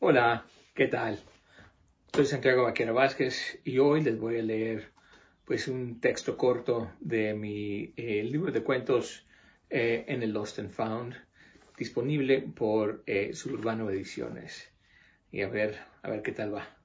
Hola, ¿qué tal? Soy Santiago Vaquera Vázquez y hoy les voy a leer un texto corto de mi libro de cuentos en el Lost and Found, disponible por Suburbano Ediciones. Y a ver qué tal va.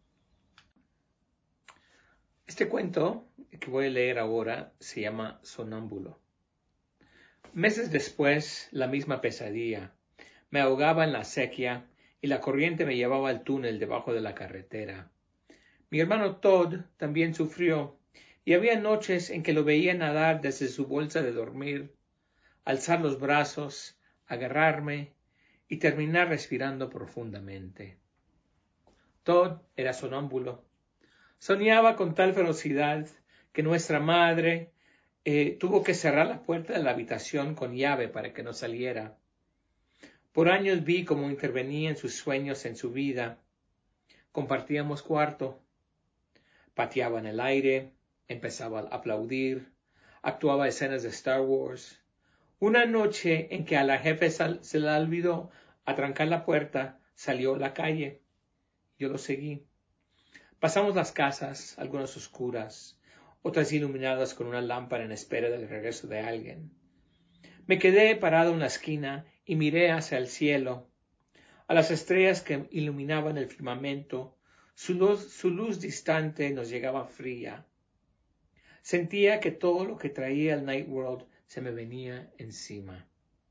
Este cuento que voy a leer ahora se llama Sonámbulo. Meses después, la misma pesadilla. Me ahogaba en la acequia y la corriente me llevaba al túnel debajo de la carretera. Mi hermano Todd también sufrió, y había noches en que lo veía nadar desde su bolsa de dormir, alzar los brazos, agarrarme y terminar respirando profundamente. Todd era sonámbulo. Soñaba con tal ferocidad que nuestra madre tuvo que cerrar la puerta de la habitación con llave para que no saliera. Por años vi cómo intervenía en sus sueños, en su vida. Compartíamos cuarto. Pateaba en el aire, empezaba a aplaudir, actuaba escenas de Star Wars. Una noche en que a la jefe se le olvidó atrancar la puerta, salió a la calle. Yo lo seguí. Pasamos las casas, algunas oscuras, otras iluminadas con una lámpara en espera del regreso de alguien. Me quedé parado en la esquina y miré hacia el cielo, a las estrellas que iluminaban el firmamento. Su luz distante nos llegaba fría. Sentía que todo lo que traía el Night World se me venía encima.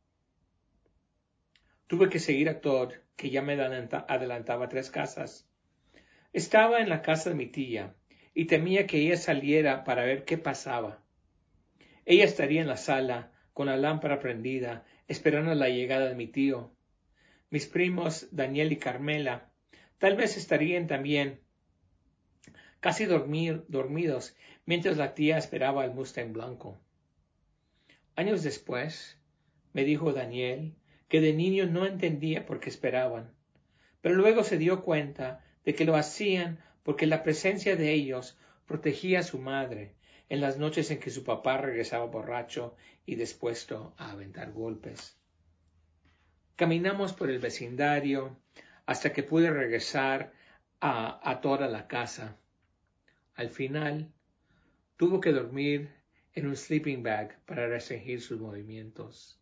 Tuve que seguir a Todd, que ya me adelantaba 3 casas. Estaba en la casa de mi tía y temía que ella saliera para ver qué pasaba. Ella estaría en la sala, con la lámpara prendida, esperando la llegada de mi tío. Mis primos, Daniel y Carmela, tal vez estarían también, casi dormidos, mientras la tía esperaba al Mustang blanco. Años después, me dijo Daniel que de niño no entendía por qué esperaban, pero luego se dio cuenta de que lo hacían porque la presencia de ellos protegía a su madre en las noches en que su papá regresaba borracho y dispuesto a aventar golpes. Caminamos por el vecindario hasta que pude regresar a toda la casa. Al final, tuvo que dormir en un sleeping bag para restringir sus movimientos.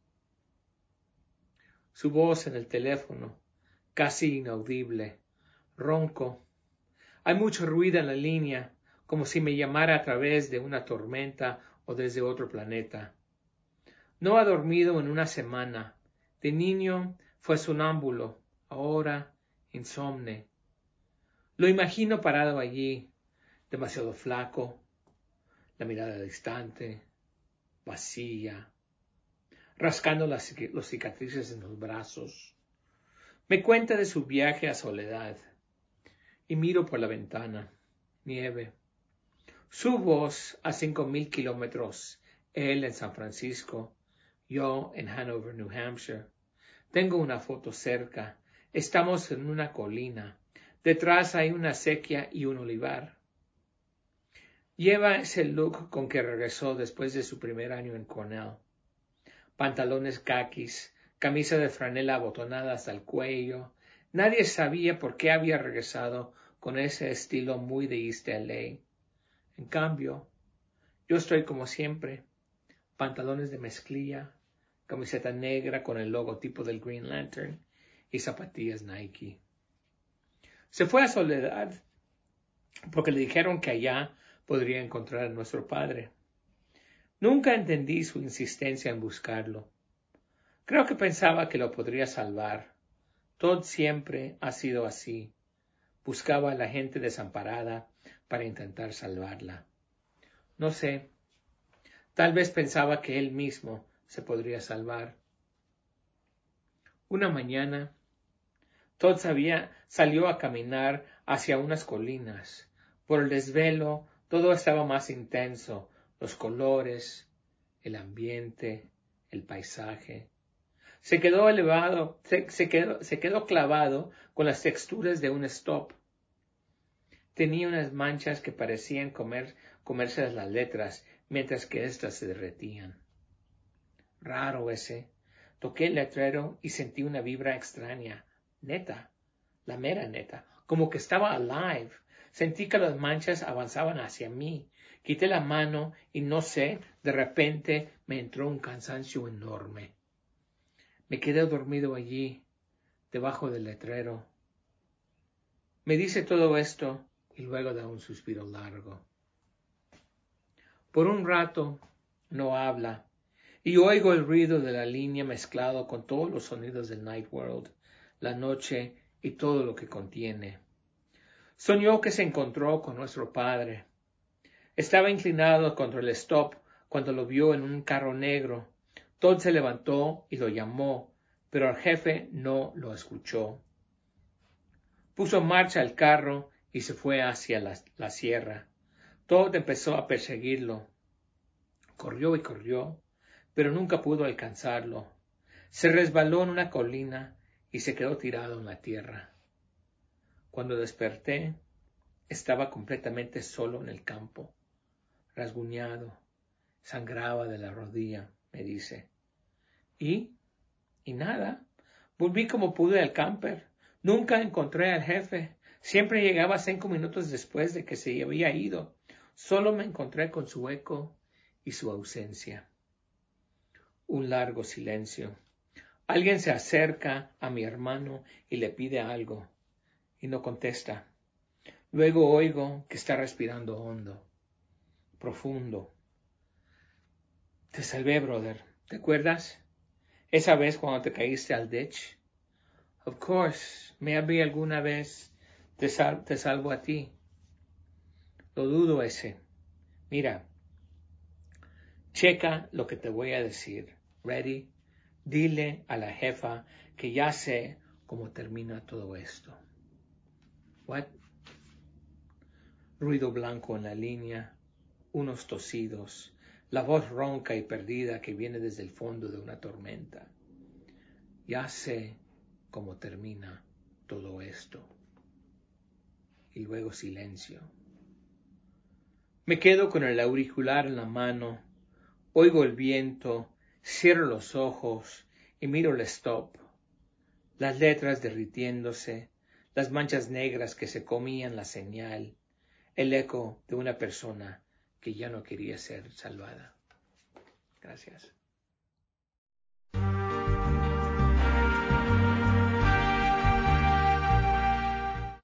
Su voz en el teléfono, casi inaudible, ronco. Hay mucho ruido en la línea, como si me llamara a través de una tormenta o desde otro planeta. No ha dormido en una semana. De niño fue sonámbulo, ahora insomne. Lo imagino parado allí, demasiado flaco, la mirada distante, vacía, rascando los cicatrices en los brazos. Me cuenta de su viaje a Soledad y miro por la ventana. Nieve. Su voz a 5,000 kilómetros, él en San Francisco, yo en Hanover, New Hampshire. Tengo una foto cerca. Estamos en una colina. Detrás hay una acequia y un olivar. Lleva ese look con que regresó después de su primer año en Cornell. Pantalones caquis, camisa de franela abotonada hasta el cuello. Nadie sabía por qué había regresado con ese estilo muy de East LA. En cambio, yo estoy como siempre, pantalones de mezclilla, camiseta negra con el logotipo del Green Lantern y zapatillas Nike. Se fue a Soledad porque le dijeron que allá podría encontrar a nuestro padre. Nunca entendí su insistencia en buscarlo. Creo que pensaba que lo podría salvar. Todd siempre ha sido así. Buscaba a la gente desamparada para intentar salvarla. No sé, tal vez pensaba que él mismo se podría salvar. Una mañana, Todd salió a caminar hacia unas colinas. Por el desvelo, todo estaba más intenso, los colores, el ambiente, el paisaje. Se quedó clavado con las texturas de un stop. Tenía unas manchas que parecían comerse las letras, mientras que éstas se derretían. Raro ese. Toqué el letrero y sentí una vibra extraña. Neta, la mera neta, como que estaba alive. Sentí que las manchas avanzaban hacia mí. Quité la mano y no sé, de repente me entró un cansancio enorme. Me quedé dormido allí, debajo del letrero. Me dice todo esto y luego da un suspiro largo. Por un rato no habla y oigo el ruido de la línea mezclado con todos los sonidos del Night World, la noche y todo lo que contiene. Soñó que se encontró con nuestro padre. Estaba inclinado contra el stop cuando lo vio en un carro negro. Todd se levantó y lo llamó, pero el jefe no lo escuchó. Puso en marcha el carro y se fue hacia la sierra. Todd empezó a perseguirlo. Corrió y corrió, pero nunca pudo alcanzarlo. Se resbaló en una colina y se quedó tirado en la tierra. Cuando desperté, estaba completamente solo en el campo, rasguñado, sangraba de la rodilla, me dice. Y nada, volví como pude al camper. Nunca encontré al jefe. Siempre llegaba 5 minutos después de que se había ido. Solo me encontré con su eco y su ausencia. Un largo silencio. Alguien se acerca a mi hermano y le pide algo, y no contesta. Luego oigo que está respirando hondo, profundo. Te salvé, brother. ¿Te acuerdas? Esa vez cuando te caíste al ditch. Of course, maybe alguna vez te salvo a ti. Lo dudo ese. Mira, checa lo que te voy a decir. Ready? Dile a la jefa que ya sé cómo termina todo esto. What? Ruido blanco en la línea, unos tosidos, la voz ronca y perdida que viene desde el fondo de una tormenta. Ya sé cómo termina todo esto. Y luego silencio. Me quedo con el auricular en la mano, oigo el viento, cierro los ojos y miro el stop. Las letras derritiéndose, las manchas negras que se comían la señal, el eco de una persona que ya no quería ser salvada. Gracias.